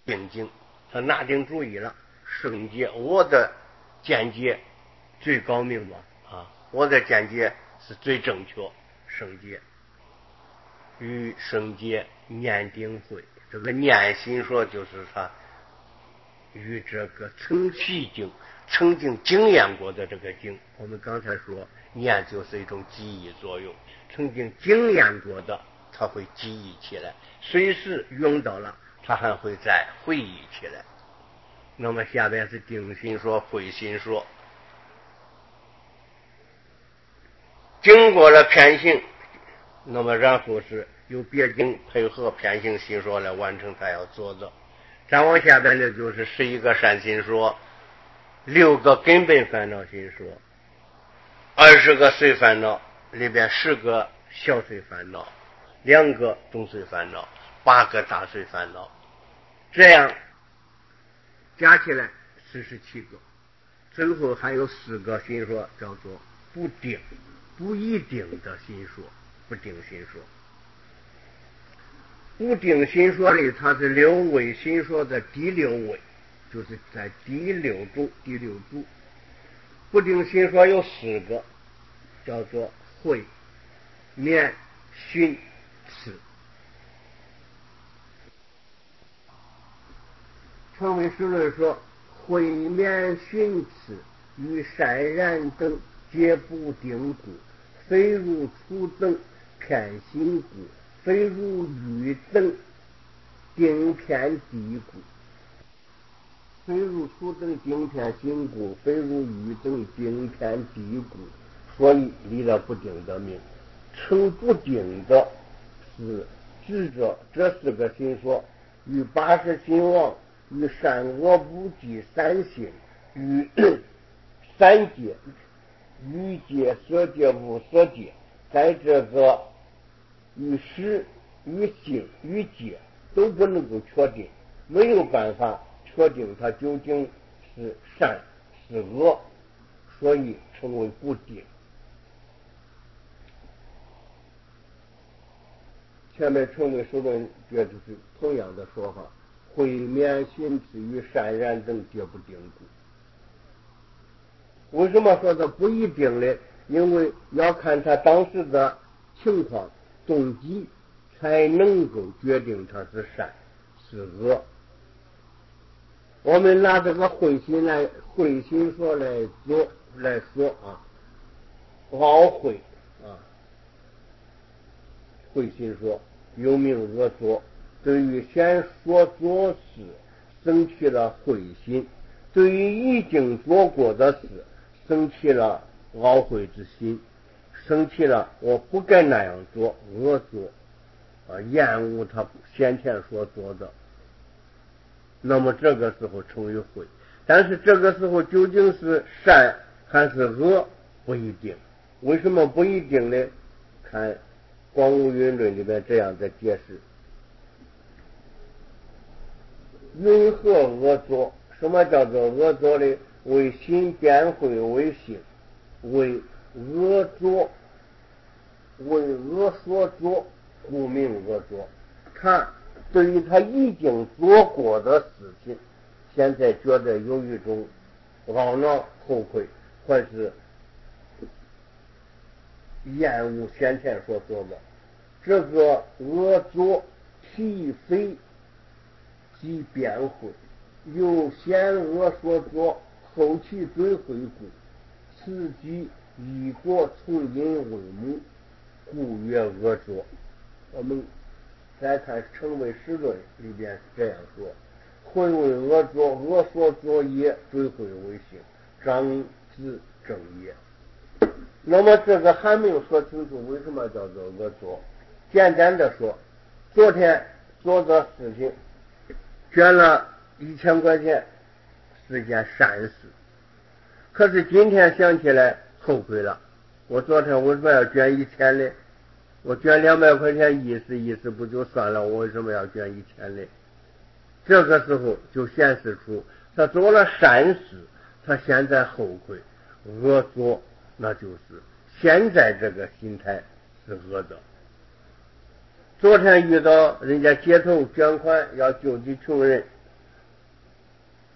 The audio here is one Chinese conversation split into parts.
定境，他拿定主意了。圣洁，我的见解最高明嘛我的见解是最正确。圣洁与圣洁念定慧，这个念心说就是他与这个曾经经验过的这个经，我们刚才说念就是一种记忆作用，曾经经验过的他会记忆起来，随时用到了他还会再回忆起来。那么下边是定心说、慧心说，经过了偏行，那么然后是由别经配合偏行心说来完成他要做的。再往下边的就是11个善心说，6个根本烦恼心说，20个碎烦恼里边10个小碎烦恼，2个中碎烦恼，8个大碎烦恼，这样加起来47个。最后还有4个心说叫做不定不一定的心说，不定心说。不定心说里它是6位心说的第6位，就是在第6组。不定心说有4个，叫做慧、念、寻、思。成为实论说，慧、念、寻、思与善然等皆不定故，非如初等偏心故，非如愚等定偏低故，非如初等定偏心故，非如愚等定偏低故，所以离了不定的命。成不定的是指着这4个心说，与80心王，与善恶不计3性，与3界、欲界、色界、无色界，在这个与识、与性、与界都不能够确定，没有办法确定它究竟是善是恶，所以称为不定。前面称为说论这就是同样的说法，慧、念、寻、思与善然等皆不定故。为什么说它不一定呢？因为要看他当时的情况动机，才能够决定它是善是恶。我们拿这个慧心说来说懊悔慧心说有名恶作，对于先说做事生起了慧心，对于已经做过的事生起了懊悔之心，生起了我不该那样做恶作厌恶他先前所做的，那么这个时候称为慧。但是这个时候究竟是善还是恶不一定。为什么不一定呢？看广无云论里面这样的解释，云何恶作？什么叫做恶作呢？为心变慧为性，为恶作，为恶所作，故名恶作。他对于他已经做过的事情，现在觉得有一种懊恼后悔，或是厌恶先前所做的，这个恶作其非即变慧，由先恶所作，后其追悔故，此即以果从因为母，故曰恶作。我们再看成为实论里边是这样说，慧为恶作，恶所作也，追悔为性，张子正也。那么这个还没有说清楚为什么叫做恶作。简单的说，昨天做的事情捐了1000块钱是件善事，可是今天想起来后悔了，我昨天为什么要捐1000呢？我捐200块钱意思不就算了，我为什么要捐1000呢？这个时候就显示出他做了善事，他现在后悔，恶作那就是现在这个心态是恶的。昨天遇到人家街头捐款要救济穷人，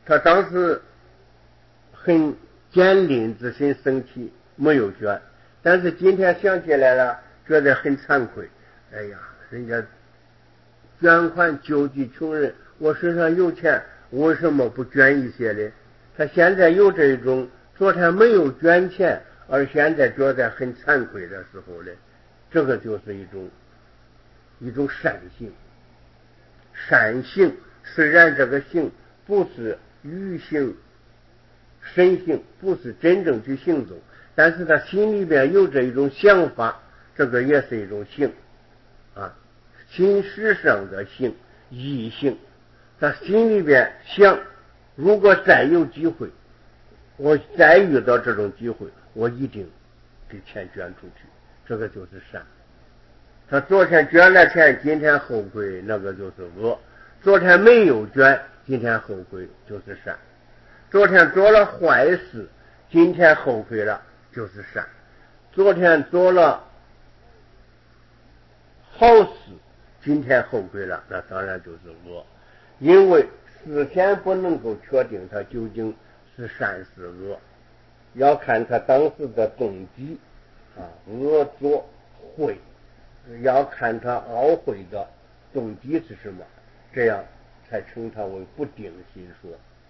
他当时很坚定自身身体没有捐，但是今天想起来了，觉得很惭愧。哎呀，人家捐款救济穷人，我身上有钱，为什么不捐一些呢？他现在有这种昨天没有捐钱，而现在觉得很惭愧的时候呢，这个就是一种善行。善行虽然这个行不是语行身行，不是真正去行动，但是他心里边有这一种想法，这个也是一种行啊，心识上的行，意行。他心里边想，如果再有机会，我再遇到这种机会，我一定给钱捐出去，这个就是善。他昨天捐了钱，今天后悔，那个就是恶；昨天没有捐，今天后悔就是善；昨天做了坏事，今天后悔了就是善；昨天做了好事，今天后悔了，那当然就是恶。因为事先不能够确定他究竟是善是恶，要看他当时的动机啊，恶作会，要看他懊悔的动机是什么，这样才称他为不定心说。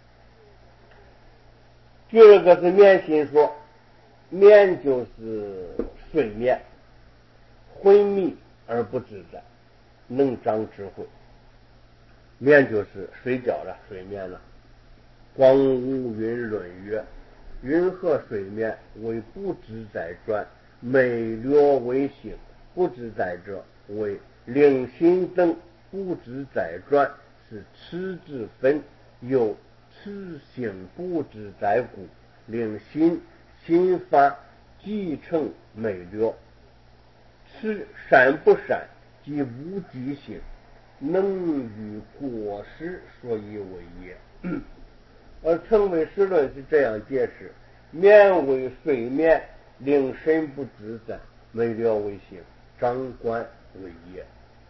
第二个是眠心说，眠就是睡眠，昏迷而不自在，能长智慧。眠就是睡觉了，睡眠了。光无云论曰：云何睡眠？为不自在转，昧略为性。不自在者，为令心等不自在转，是此之分。又此性不自在故，令心法即成昧略。此善不善，即无记性，能与过失，所以为也。而成为实论是这样解释：眠为睡眠，令神不自在；昧略为性，掌管为业。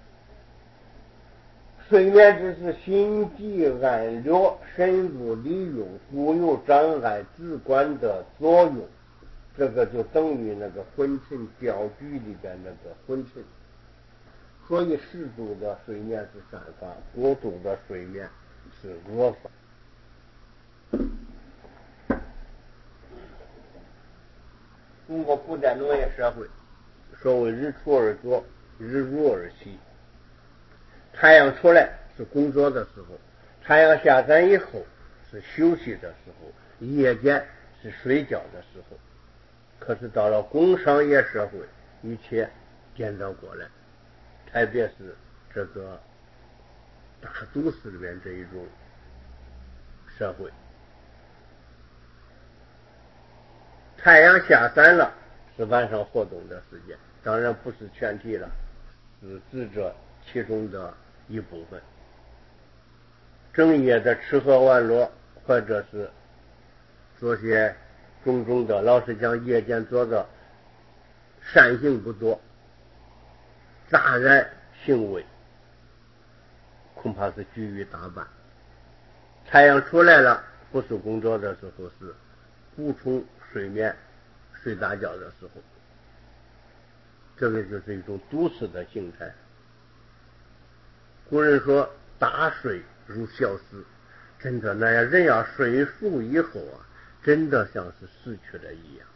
睡眠只是心悸安略，深入理用，故有障碍自观的作用。这个就等于那个昏沉钓局里边那个昏沉。所以适度的睡眠是善法，过度的睡眠是恶法。中国古代农业社会，所谓日出而作，日入而息。太阳出来是工作的时候，太阳下山以后是休息的时候，夜间是睡觉的时候。可是到了工商业社会，一切颠倒过来，特别是这个大都市里面这一种社会，太阳下山了是晚上活动的时间，当然不是全体了，是指这其中的一部分。整夜的吃喝玩乐，或者是做些种种的，老实讲，夜间做的善行不多，杂然行为恐怕是居于大半。太阳出来了，不是工作的时候，是补充睡眠、睡大觉的时候。这个就是一种都市的形态。古人说大睡如小死，真的那样，人要睡熟以后啊，真的像是死去了一样，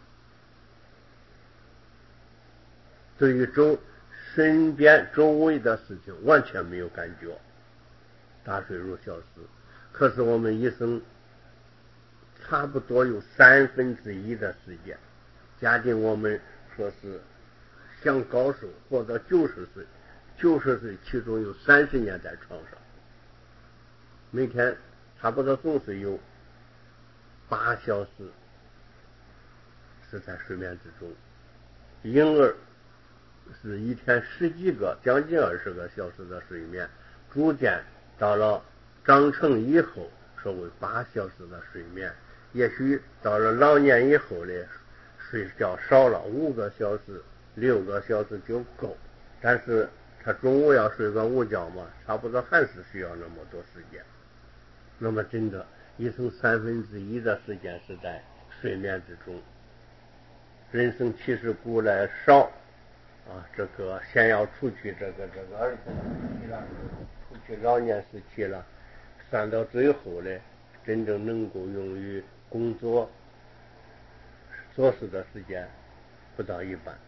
对于身边周围的事情完全没有感觉，大睡如小死。可是我们一生差不多有1/3的时间，假定我们说是想高寿活到90岁，90岁其中有30年在床上，每天差不多总是有8小时是在睡眠之中。婴儿是一天10几个，将近20个小时的睡眠，逐渐到了长成以后，说为8小时的睡眠。也许到了老年以后呢，睡觉少了5个小时、6个小时就够，但是他中午要睡个午觉嘛，差不多还是需要那么多时间。那么真的一生1/3的时间是在睡眠之中。人生其实古来少这个先要除去这个儿童时期了，除去老年时期了，算到最后呢，真正能够用于工作做事的时间不到一半。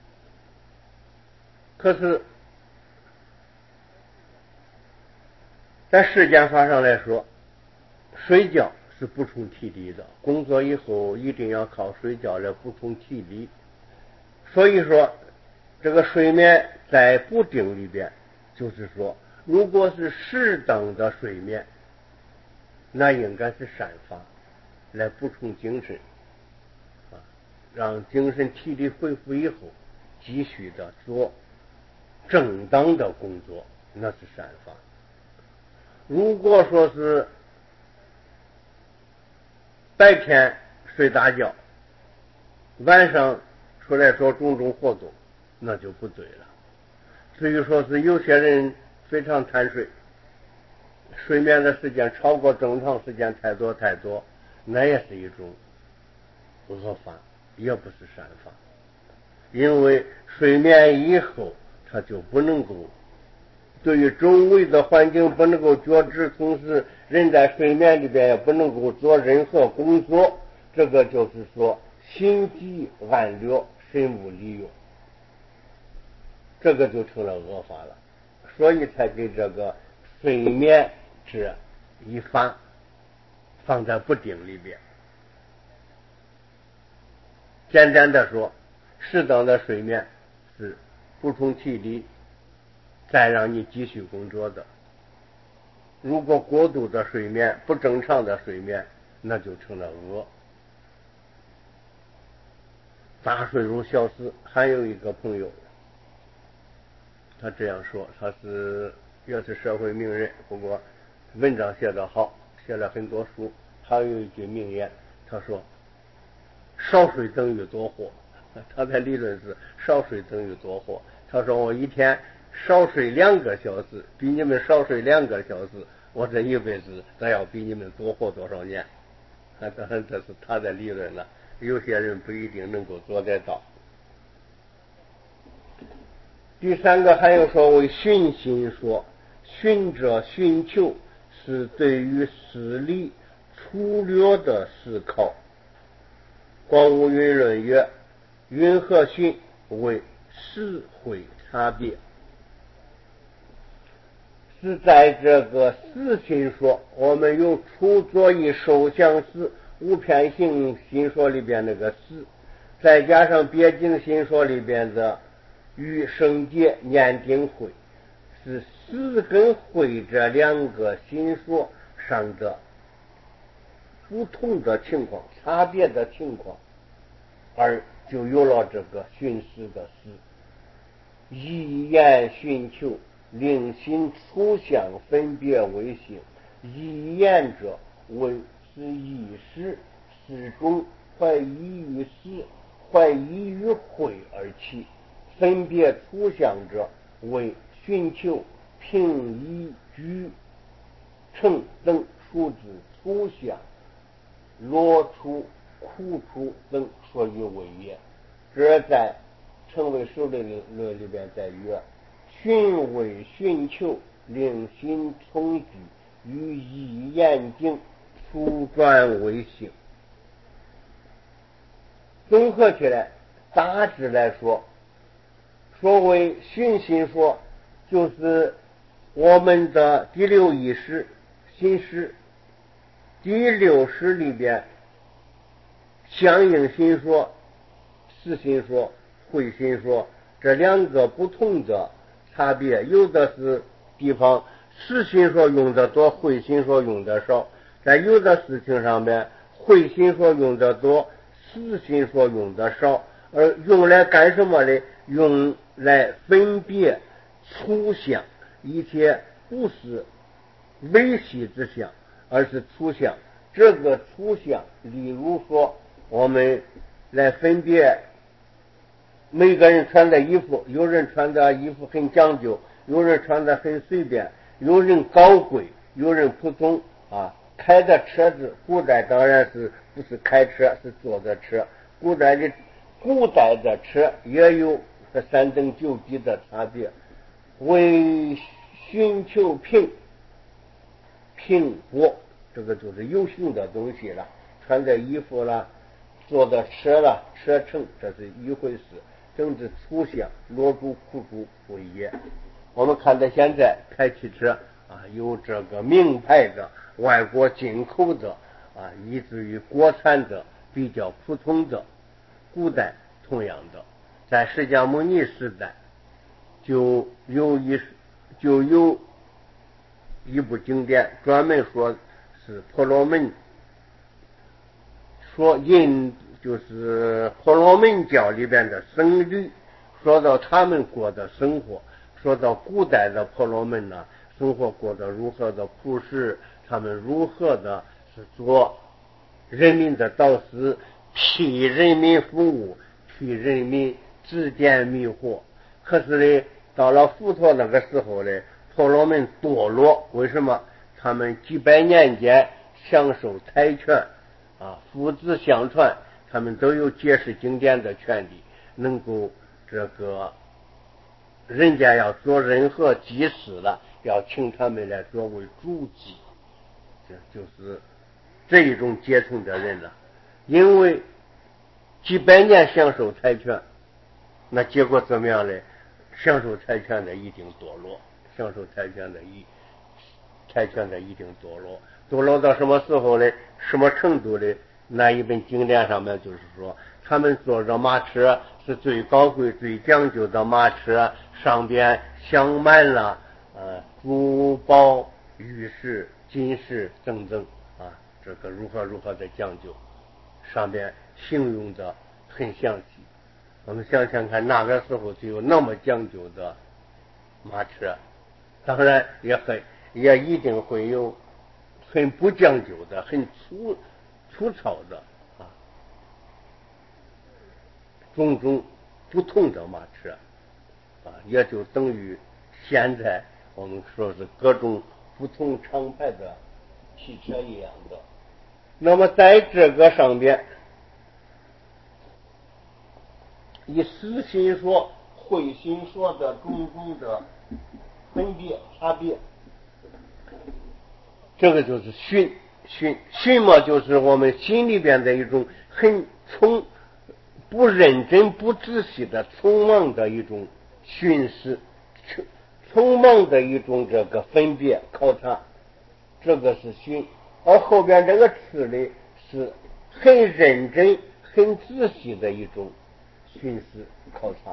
可是在时间法上来说，睡觉是补充体力的，工作以后一定要靠睡觉来补充体力。所以说这个睡眠在补丁里边，就是说如果是适当的睡眠，那应该是善法来补充精神让精神体力恢复以后继续的做正当的工作，那是善法。如果说是白天睡大觉，晚上出来做种种活动，那就不对了。至于说是有些人非常贪睡，睡眠的时间超过正常时间太多，那也是一种恶法，也不是善法。因为睡眠以后他就不能够对于周围的环境不能够觉知，同时人在睡眠里边也不能够做任何工作，这个就是说心机暗略，神无利用，这个就成了恶法了。所以才给这个睡眠这一法放在不定里边。简单的说，适当的睡眠是补充体力，再让你继续工作的。如果过度的睡眠，不正常的睡眠，那就成了恶。大睡如小死。还有一个朋友，他这样说，他也是社会名人，不过文章写得好，写了很多书。他有一句名言，他说少睡等于多活。他的理论是少睡等于多活。他说我一天少睡2个小时，比你们少睡2个小时，我这一辈子再要比你们多活多少年。当然这是他的理论了，有些人不一定能够做得到。第3个还有说为寻心说，寻者寻求是对于事理粗略的思考。光无云论曰：云和寻为实会差别。是在这个四心说，我们有初作意受想思无偏行心说里边那个思，再加上别境心说里边的与生劫念定慧，是思跟慧这2个心说上的不同的情况，差别的情况，而就有了这个寻思的思。一言寻求，令心初相分别为性。一言者为是意识，始终怀疑于识，怀疑于慧而起。分别初相者为寻求，平易居成等处之初相，落处苦处等说于为也。这在成为受论里边在曰：寻为寻求，令心从居，于一言境，初转为性。综合起来，大致来说，所谓寻心说，就是我们的第6意识心识，第6识里边相应心说、识心说、慧心说这2个不同的差别。有的是地方识心说用的多，慧心说用的少。在有的事情上面，慧心说用的多，识心说用的少。而用来干什么呢？用来分别粗相，一切不是微细之相，而是粗相。这个粗相，例如说我们来分别每个人穿的衣服，有人穿的衣服很讲究，有人穿的很随便，有人高贵，有人普通开的车子，古代当然是不是开车，是坐的车。古代的车也有和三等九级的差别，为寻求平国，这个就是有形的东西了，穿的衣服了，坐的车了，车程这是一回事。政治粗相，落主苦主为也。我们看到现在开汽车啊，有这个名牌的，外国进口的啊，以至于国产的比较普通的。古代同样的，在释迦牟尼时代就有一部经典专门说是婆罗门，说就是婆罗门教里边的僧侣，说到他们过的生活，说到古代的婆罗门呢，生活过得如何的朴实，他们如何的是做人民的导师，替人民服务，替人民指点迷惑。可是呢，到了佛陀那个时候呢，婆罗门堕落，为什么？他们几百年间享受财权啊，父子相传，他们都有解释经典的权利，能够这个人家要做任何祭祀了，要请他们来作为主祭，这就是这一种阶层的人了。因为几百年享受财权，那结果怎么样呢？享受财权的一定堕落，享受财权的一定堕落到什么时候呢？什么程度呢？那一本经典上面就是说，他们坐着马车是最高贵最讲究的马车，上边镶满了珠宝玉石金石等等啊，这个如何的讲究，上边形容的很详细。我们想想看，那个时候就有那么讲究的马车，当然也一定会有很不讲究的、很粗糙的啊，种种不同的马车啊，也就等于现在我们说是各种不同厂牌的汽车一样的。那么在这个上边，以实心说、会心说的种种的分别差别，这个就是训嘛，就是我们心里边的一种很不认真不仔细的匆忙的一种训示，匆忙的一种这个分别考察，这个是训。而后边这个吃呢，是很认真很仔细的一种训示考察。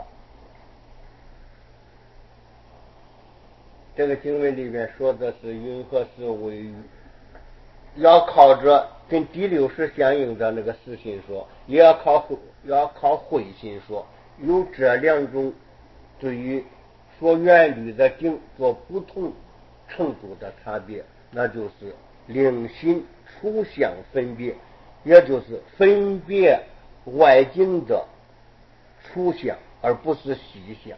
这个经文里面说的是云何是为语，要靠着跟第六识相应的那个实心说，也要靠会心说，有这两种对于说原律的经做不同程度的差别，那就是令心初相分别，也就是分别外境的初相，而不是细相。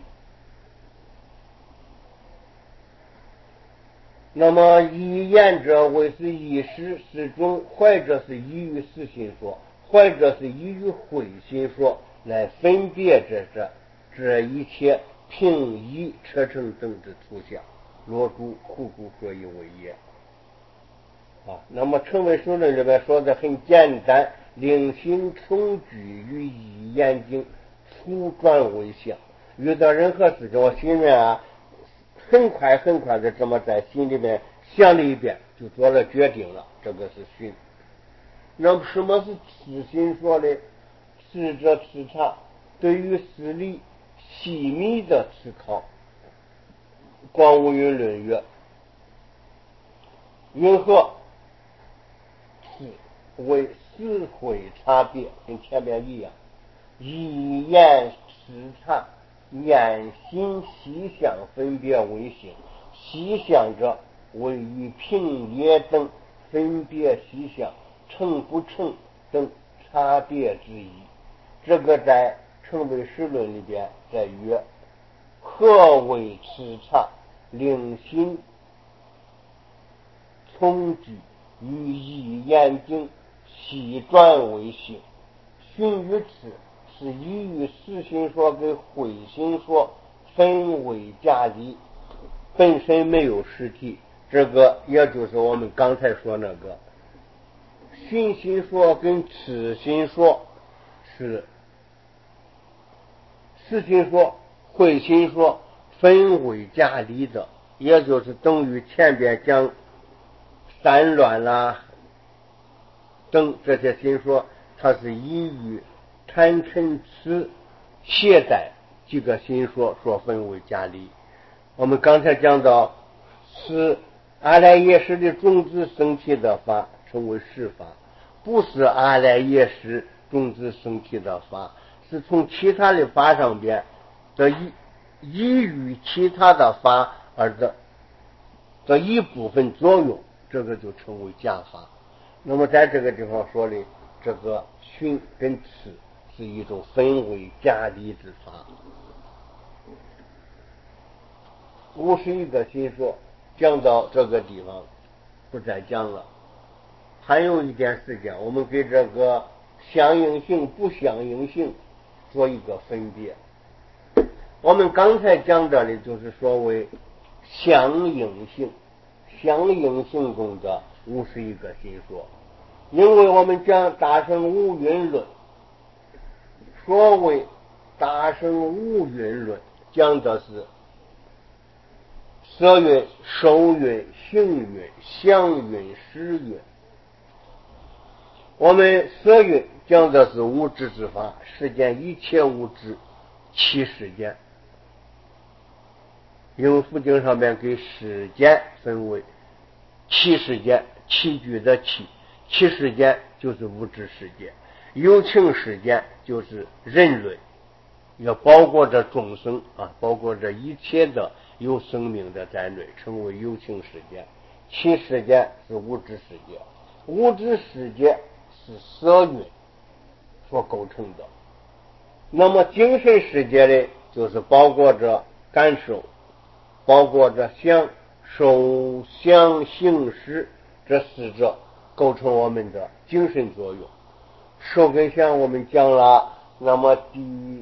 那么一言者为是一时是中，怀者是依于实心说，怀者是依于会心说来分别这一切平易车乘等之图像，罗主苦主各以为也啊。那么成为书论里面说的很简单，令心从居于一眼睛，初转为相。遇到任何事情，我心里面很快的这么在心里面想了一遍，就做了决定了，这个是训。那么什么是痴心说呢？智者痴察，对于事理细密的思考。广无云论曰：云何是为思会差别，跟前面一样，一言痴察，念心细相分别为性，细相者为与平业等分别细相成不成等差别之一。这个在成为实论里边在曰：何为痴察？令心从居于一言经，细转为性。荀于此是以与实心说跟会心说分为假理，本身没有实体。这个也就是我们刚才说那个循心说跟此心说是实心说会心说分为假理的，也就是等于前边讲散乱啦等这些心说，它是以与贪嗔痴懈怠几个心说所分为假理。我们刚才讲到是阿赖耶识的种子生起的法称为实法，不是阿赖耶识种子生起的法，是从其他的法上边的依于其他的法而的一部分作用，这个就称为假法。那么在这个地方说的这个循跟次是一种分为假理之法。51个心说讲到这个地方不再讲了。还有一点时间，我们给这个相应性不相应性做一个分别。我们刚才讲到的就是所谓相应性，相应性中的51个心说。因为我们讲大乘无蕴论，所谓大乘无蕴论讲的是色蕴、受蕴、行蕴、相蕴、识蕴。我们色蕴讲的是物质之法，世间一切物质七世间，因为佛经上面给世间分为七世间，七具的七世间就是物质世界，有情世间就是人类，也包括着众生啊，包括着一切的有生命的在内，称为有情世界。七世间是物质世界，物质世界是色蕴所构成的。那么精神世界呢，就是包括着感受，包括着想、受、想、行、识这四者构成我们的精神作用。受跟想我们讲了，那么第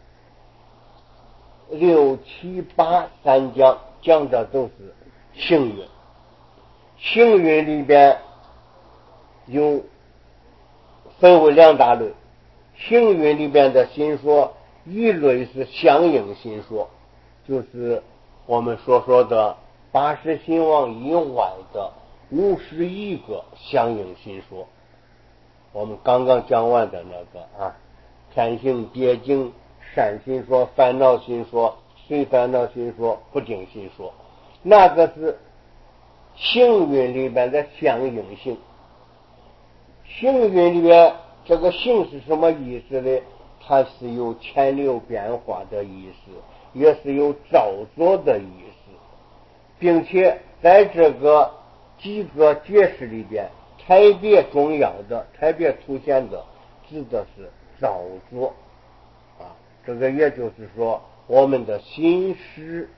6、7、8三讲讲的都是行蕴。行蕴里边有分为两大类，行蕴里边的心说，一类是相应心说，就是我们所说的80心王以外的51个相应心说。我们刚刚讲完的那个天行别境善心说、烦恼心说、随烦恼心说、不净心说，那个是行蕴里边的相应性。行蕴里边这个性是什么意思呢？它是有潜流变化的意思，也是有造作的意思，并且在这个几个解释里边特别重要的、特别凸显的指的是造作这个也就是说我们的心识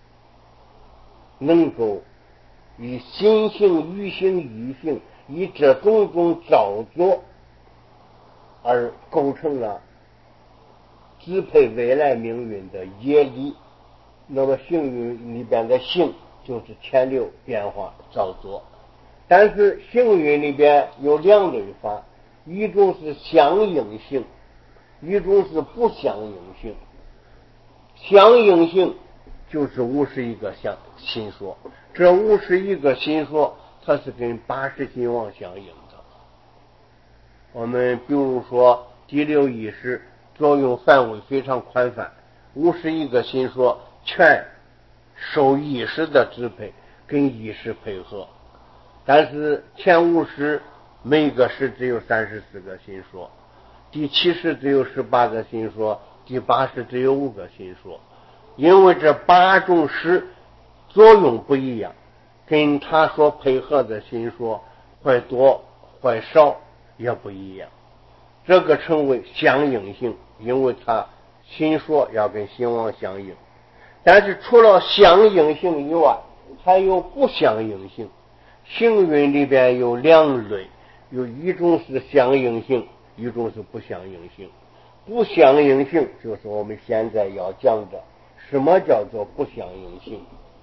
能够以心性、语性、意性，以这种造作而构成了支配未来命运的业力。那么行蕴里边的行就是潜流变化造作，但是行蕴里边有两类法，一种是相应性，一种是不相应性。相应性就是51个心说，这51个心说它是跟80心王相应的。我们比如说第6意识作用范围非常宽泛，51个心说全受意识的支配，跟意识配合。但是前5识每个识只有34个心说，第7识只有18个心说，第8识只有5个心说。因为这8种识作用不一样，跟他所配合的心说或多或少也不一样，这个称为相应性，因为他心说要跟心王相应。但是除了相应性以外，还有不相应性。 行运里边有两类，有一种是相应性，一种是不相应性。不相应性就是我们现在要讲的，什么叫做不相应性？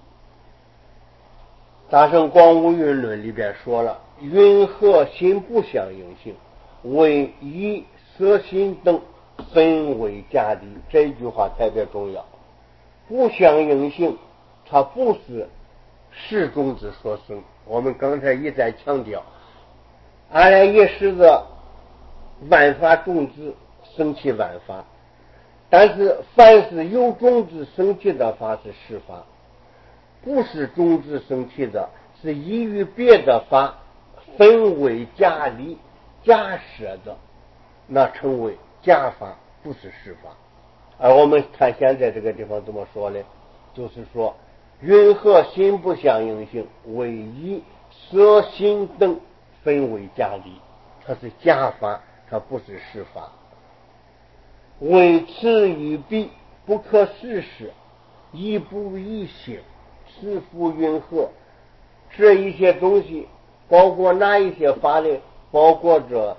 大乘广无云论里边说了，云和心不相应性，为以色心等分为假理。这句话特别重要。不相应性它不是识种子所生，我们刚才一再强调，阿赖耶识的万法种子生起万法，但是凡是有种子生起的法是实法，不是种子生起的是依于别的法分为假理假设的，那称为假法，不是实法。而我们看现在这个地方怎么说呢？就是说云和心不相应性，为以色心等分为假理，它是假法，它不是实法。为此与彼不可事实，亦不异性，是复云和。这一些东西包括哪一些法呢？包括着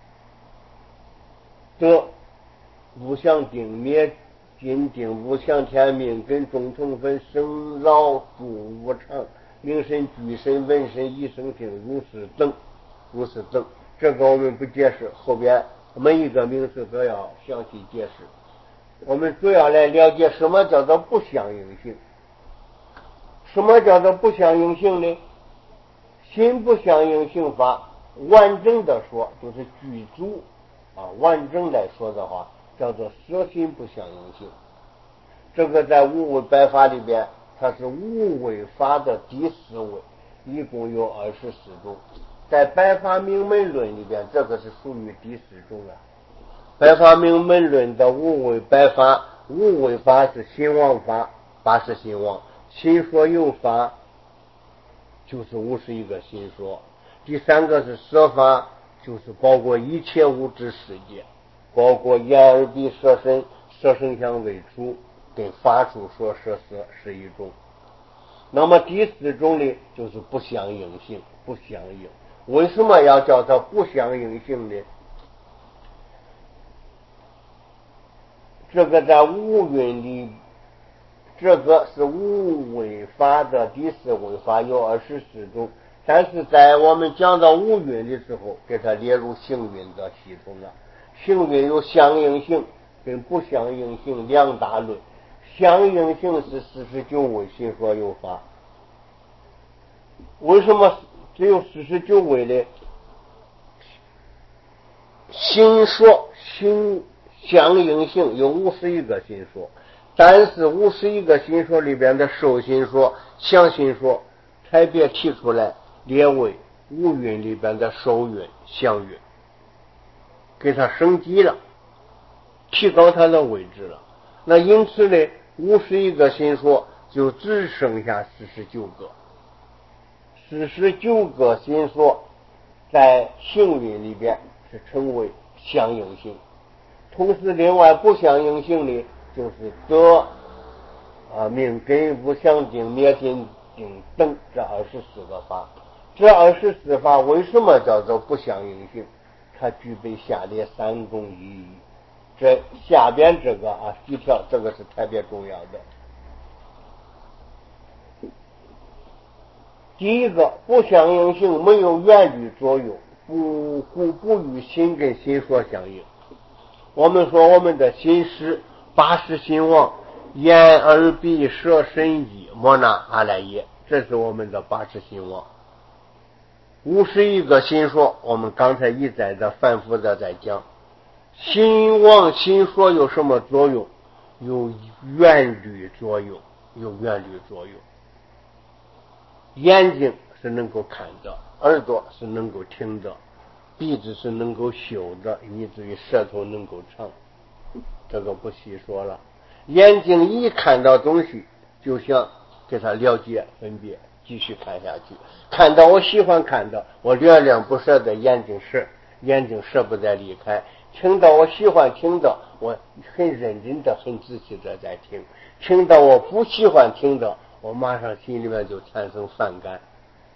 得无相定、灭尽定、无相天命、跟众成分、生老住无常、明身、具身、闻身、一生性、如是等。这个我们不解释，后边每一个名词都要详细解释。我们主要来了解什么叫做不相应性。什么叫做不相应性呢？心不相应性法完整的说就是具足完整来说的话叫做色心不相应性。这个在无为百法里边，它是无为法的第四位，一共有24种。在百法明门论里边，这个是属于第4种了。百法明门论的无为百法，无为法是心王法，八识心王，心说有法就是51个心说。第3个是色法，就是包括一切物质世界，包括眼耳鼻舌身，色声香味触跟法处说色是一种。那么第4种呢，就是不相应性，不相应。为什么要叫它不相应性呢？这个在无蕴里，这个是无为法的第4位法，有24种。但是在我们讲到无蕴的时候，给它列入行蕴的系统了。行蕴有相应性跟不相应性2大类。相应性是49位心说有法。为什么只有49位呢？心说相应性有51个心说，但是51个心说里边的受心说、相心说特别提出来列为无蕴里边的受蕴、相蕴，给它升级了，提高它的位置了。那因此呢，51个心说就只剩下49个。49个心说在行蕴里边是称为相应性。同时另外不相应性呢，就是得命根、无相定、灭尽定等这24个法。这24法为什么叫做不相应性？它具备下列3种意义。这下边这个几条，这个是特别重要的。第一个，不相应性没有原理作用，故不与心跟心说相应。我们说我们的心识八识心王，眼耳鼻舌身意摩那阿赖耶，这是我们的八识心王。51个心说，我们刚才一再的反复的在讲，心王心说有什么作用？有原律作用，有原律作用。眼睛是能够看的，耳朵是能够听的，鼻子是能够嗅的，以至于舌头能够尝，这个不细说了。眼睛一看到东西就想给它了解分别，继续看下去，看到我喜欢看的，我恋恋不舍的眼睛舍不得离开，听到我喜欢听的，我很认真的很仔细的在听到我不喜欢听的，我马上心里面就产生反感。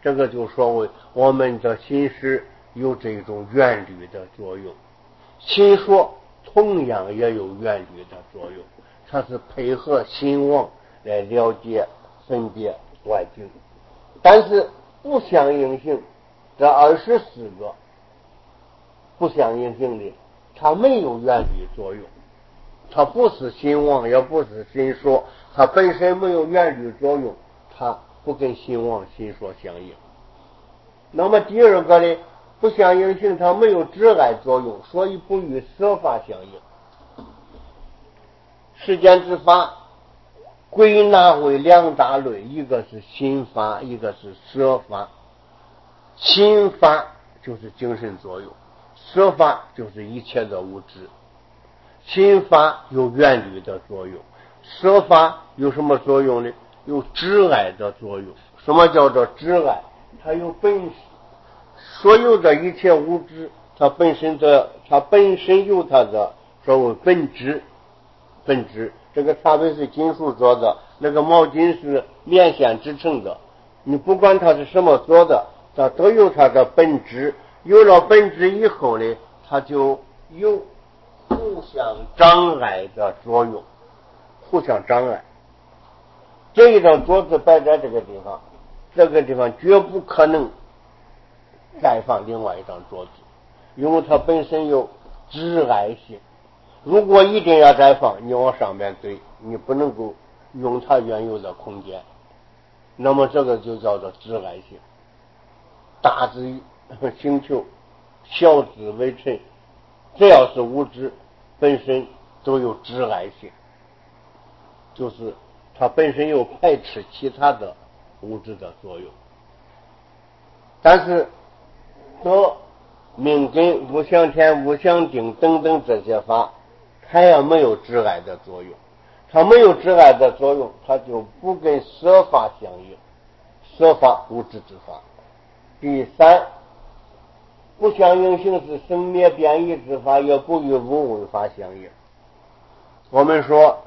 这个就说为我们的心识有这种原律的作用，心说同样也有原律的作用，它是配合心王来了解分别外境。但是不相应性这24个不相应性的，它没有原律作用，它不是心王也不是心说，它本身没有原律作用，它不跟心王心说相应。那么第二个呢，不相应性它没有执碍作用，所以不与色法相应。世间之法归纳为两大类，一个是心法，一个是色法。心法就是精神作用，色法就是一切的物质。心法有原律的作用，色法有什么作用呢？有执碍的作用。什么叫做执碍？它有本质，所有的一切物质它本身有它的所谓本质。这个茶杯是金属做的，那个毛巾是棉线织成的，你不管它是什么做的，它都有它的本质。有了本质以后呢，它就有互相障碍的作用，互相障碍。这一张桌子摆在这个地方，这个地方绝不可能再放另外一张桌子，因为它本身有执碍性。如果一定要再放，你往上面堆，你不能够用它原有的空间，那么这个就叫做执碍性。大至星球，小至微尘，只要是物质本身都有执碍性，就是它本身有排斥其他的物质的作用。但是说命根、无相天、无相定等等这些法，它也没有执碍的作用。它没有执碍的作用，它就不跟色法相应，色法物质之法。第三，不相应性是生灭变异之法，也不与无为法相应。我们说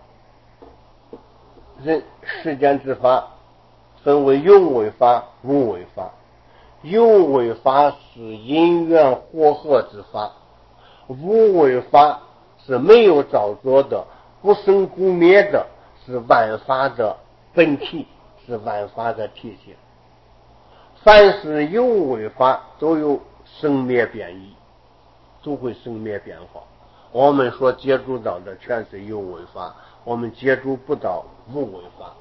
世间之法分为有为法、无为法。有为法是因缘和合之法，无为法是没有造作的，不生不灭的，是万法的本体，是万法的体性。凡是有为法都有生灭变异，都会生灭变化。我们所接触到的全是有为法，我们接触不到无为法。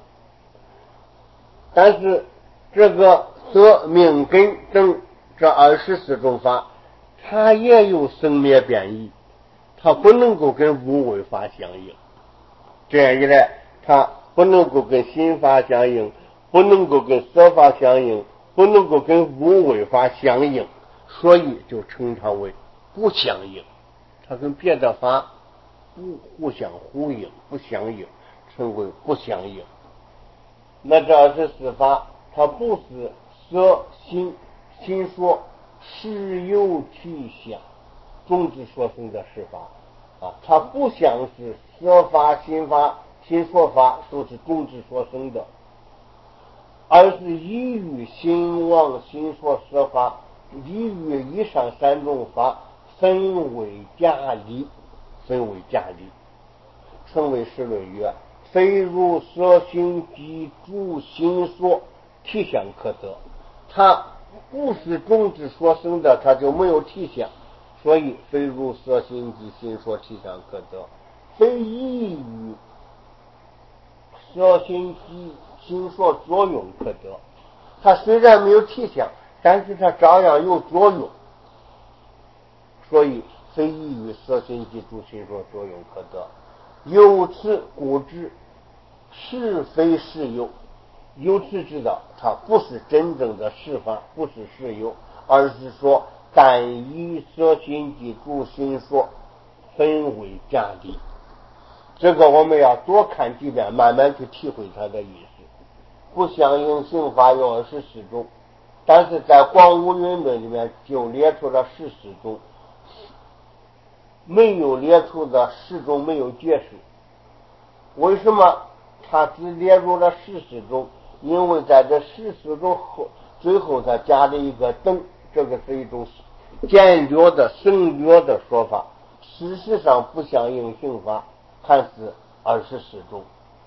但是这个色命根等这24种法，它也有生灭变异，它不能够跟无为法相应。这样一来，它不能够跟心法相应，不能够跟色法相应，不能够跟无为法相应，所以就称它为不相应。它跟别的法不互相呼应，不相应，称为不相应。那这24法，它不是色心说实有体相种子所生的事法啊，它不像是色法、心法、心说法都是种子所生的，而是依于心王、心说色法，依于以上3种法分为假理，称为世论曰：非如色心即诸心所体相可得。它不是种子所生的，它就没有体相，所以非如色心即心所体相可得。非依于色心即心所作用可得。它虽然没有体相，但是它照样有作用，所以非依于色心即诸心所作用可得。由此故知是非是有，由此知道它不是真正的是法，不是是有，而是说但以色心即诸心所分为假理。这个我们要多看几遍，慢慢去体会它的意思。不相应性法有24种，但是在广无云论里面就列出了14种，没有列出的10种没有解释。为什么他只列入了14种？因为在这14种最后他加了一个等，这个是一种简略的省略的说法，事实上不相应刑法还是24种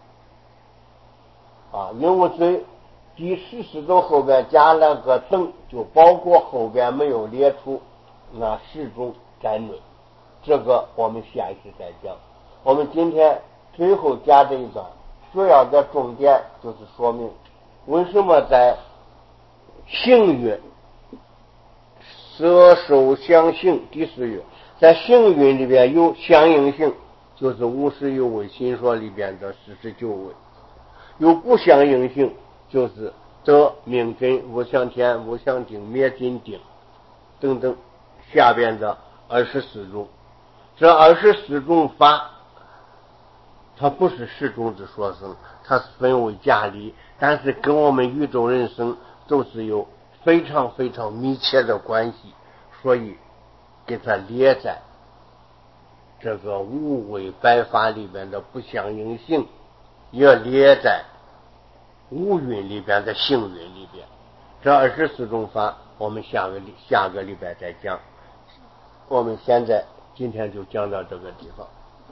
啊。因为最第14种后边加了个等，就包括后边没有列出那10种在内，这个我们下一次再讲。我们今天最后加这一段主要的重点就是说明为什么在行运舍受相行第4月，在行运里边有相应性，就是50有位心说里边的49位，有不相应性，就是得命真无相天无相定灭尽定等等下边的24种。这24种法它不是10种之说生，它是分为假理，但是跟我们宇宙人生都是有非常非常密切的关系，所以给它列在这个无为百法里边的不相应性，也列在五蕴里边的行运里边。这24种法我们下个礼拜再讲，我们现在今天就讲到这个地方。